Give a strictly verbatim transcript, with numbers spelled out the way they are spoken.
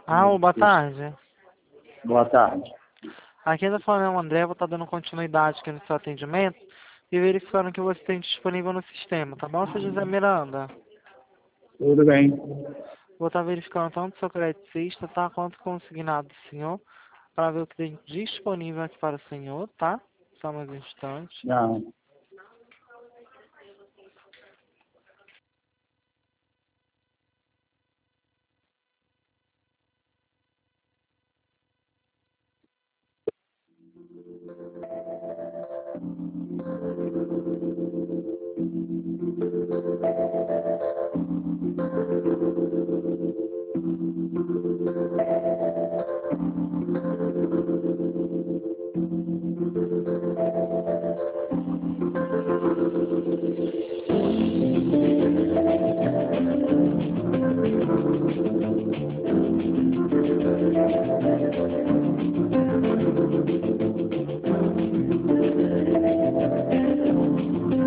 Ah, ô, boa tarde. Boa tarde. Aqui da falando é o André, vou estar dando continuidade aqui no seu atendimento e verificando o que você tem disponível no sistema, tá bom, seu José Miranda? Tudo bem. Vou estar verificando tanto o seu crédito, tá, quanto o consignado do senhor, para ver o que tem disponível aqui para o senhor, tá? Só mais um instante. Não.